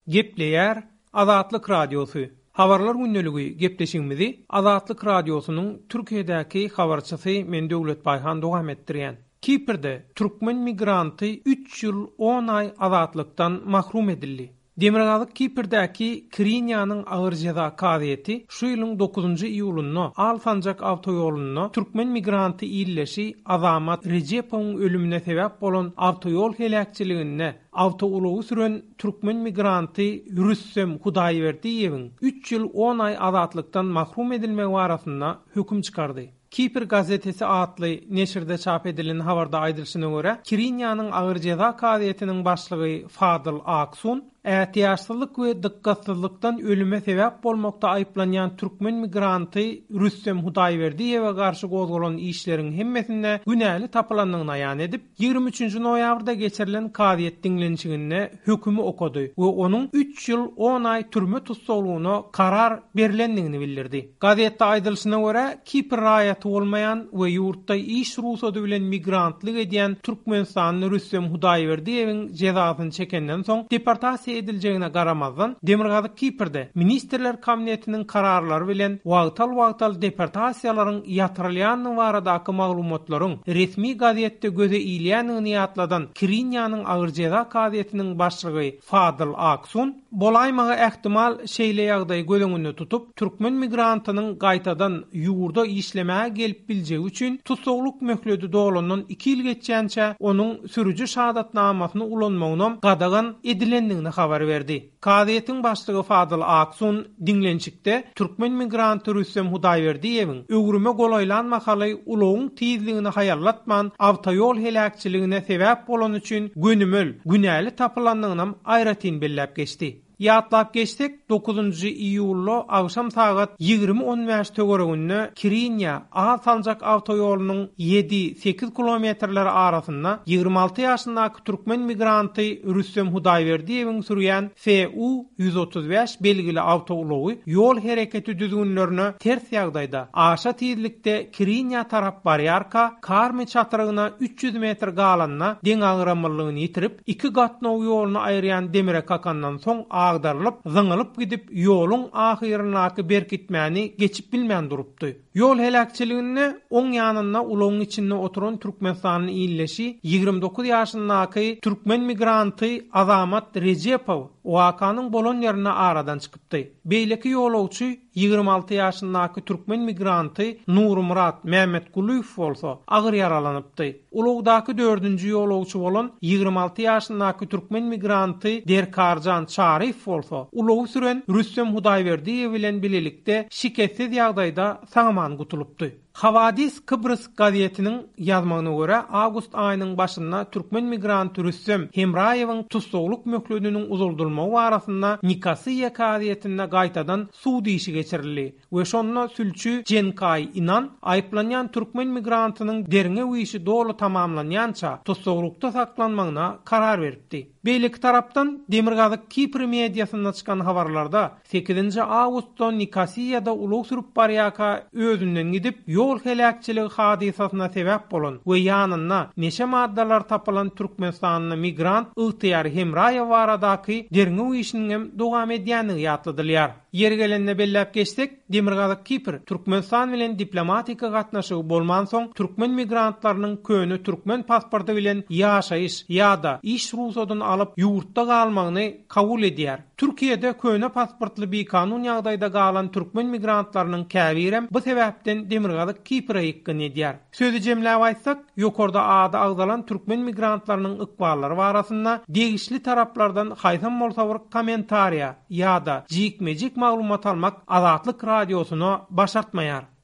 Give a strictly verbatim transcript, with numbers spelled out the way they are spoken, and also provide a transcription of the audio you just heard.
Gepleyer Azatlyk Radiosu. Habarlar günneligi gepleşigimizi Azatlyk Radiosunyň Türkiýedäki habarçysy men Döwlet Baýhan dowam etdirýän. Kiprde türkmen migranty üç ýyl on ay azatlykdan mahrum edildi. Demirgazyk Kipr'däki Kirinýanyň agyr jeza kaziýeti şu ýylyň dokuzunjy iýulunda Alsancak awtoýolunda türkmen migranty illeşi Azamat Rejepowyň ölümine sebäp bolan awtoýol helakçyligine awtoulagy süren türkmen migranty Rüssem Hudaýberdiýewiň üç ýyl on ay azatlykdan mahrum edilmegi barasynda höküm çykardy. Kipr gazetesi adly neşirde çap edilen habarda aýdylyşyna görä, Kirinýanyň agyr jeza kaziýetiniň başlygy Fadıl Aksun ähtiýaçsyzlyk we dykkatsızlykdan ölüme sebäp bolmakda aýplanýan türkmen migranty Rüssem Hudaýberdiýewe garşy gozgolan işleriň hemmesinde günäli tapylandygyny aýan edip, ýygrimi üçünji noýabrda geçirilen kaziýet diňlenişigine hökümi okudy we onuň üç ýyl on ay türme tutsaglygyna karar berilendigini bildirdi. Gazetde aýdylyşyna görä, Kipr raýaty bolmaýan we ýurtda iş ruhsaty bilen migrantlyk edýän Türkmenistanyň Rüssem Hudaýberdiýewiň jezasyny çekenden soň deportasiýa ediljegine garamazdan Demirgazyk Kiprde Ministrler Kabinetiniň kararlary bilen wagtal-wagtal deportasiýalaryň ýatyrylýanyny baradaky maglumatlaryň resmi gazetde göze ilýänini ýatladan Kirinýanyň agyr jeza kaziýetiniň başlygy Fadıl Aksun bolaýmagy ähtimal şeýle ýagdaý gözeňinde tutup türkmen migrantynyň gaýtadan ýurda işlemäge gelip biljegi üçin tutsaglyk möhleti dolandan iki ýyl geçýänçe onuň sürücü şahadatnamasyny ulanmagyna gadagan edilendigini habar verdi. Kaziýetiň başlygy Fadıl Aksun diňlençikde türkmen migranty Rüssem Hudaýberdiýewiň öwrüme golaýlanmakaly ulagyň tizligini hayallatman awtoýol helakçyligine sebäp bolan üçin gönümel günäli tapylandygyny aýratyn belläp geçdi. Ýatlap geçsek dokuzunjy iýulda agşam sagat ýygrimi on beş töwereginde Kirinýa Alsancak awtoýolunyň ýedi sekiz kilometrleri arasynda ýygrimi alty ýaşyndaky türkmen migranty Rüssem Hudaýberdiýewiň sürýän F U yüz otuz beş belgili awtoulagy ýol hereketi düzgünlerine ters ýagdaýda aşa tizlikde Kirinýa tarap barýarka Karmy çatyrygyna üç yüz metr galanna deň agyramylygyny ýitirip iki gatnaw ýoluny aýryan demire kakandan soň agdarlyp, zyňylyp gidip ýoluň ahyrynaky berkitmäni geçip bilmän durupdy. Ýol helakçyligine oň ýanyna ulagyň içinde oturan Türkmenistanyň illeşi ýygrimi dokuz ýaşyndaky türkmen migranty Azamat Rejepow wakanyň bolan ýerine aradan çykypdy. Beýleki ýolagçy ýygrimi alty ýaşyndaky türkmen migranty Nurmurat Mehmetguliýew bolsa agyr yaralanypdy. Ulagdaky dördünji ýolagçy bolan ýygrimi alty ýaşyndaky türkmen migranty Derkarjan Çaryf bolsa ulagy süren Rüssem Hudaýberdiýew bilen bilelikde şiketsiz ýagdaýda sagaman gutulupdy. Havadis Kıbrıs gazetiniň ýazmagyna görä, awgust aýynyň başynda türkmen migranty Rüssem Hemraýewiň tutsaglyk möhletiniň uzuldurmagy barasynda Nikasiýa gazetinde gaýtadan suw işi geçirildi we şonda sülçü Cenkay Inan aýplanýan türkmen migrantynyň derine uýuşy dolu tamamlanýança tutsaglykda saklanmagyna karar beripdi. Beýleki tarapdan Demirgazyk Kipr mediasynda çykan habarlarda sekizinji awgustda Nikasiýada ulag sürüp barýaka özünden gidip ýol helakçyligi hadisasyna sebäp bolan we ýanyna neşe maddalar tapylan Türkmenistanyň migrant Ihtiýar Hemraýew baradaky derine uýuşynyň dowam edýänini ýatladylýar. Yer gelende belläp geçsek, Demirgazyk Kipr Türkmenistan bilen diplomatika gatnaşygy bolman soň türkmen migrantlarynyň köni türkmen pasporty bilen ýaşaýyş ýa-da iş ruhsatyny alyp ýurtda galmagyny kabul edýär. Türkiýede köni pasportly bir kanun ýagdaýda galan türkmen migrantlarynyň käbirem bu sebäpden Demirgazyk Kiprä ýykyn edýär. Sözü jemläp aýtsak, ýokarda ady agdalan türkmen migrantlarynyň ykballary barasynda degişli taraplardan haýsam bolsa bir kommentariýa ýa-da jikmejik maglumat almak Azatlyk Radiosyna başartmaýar.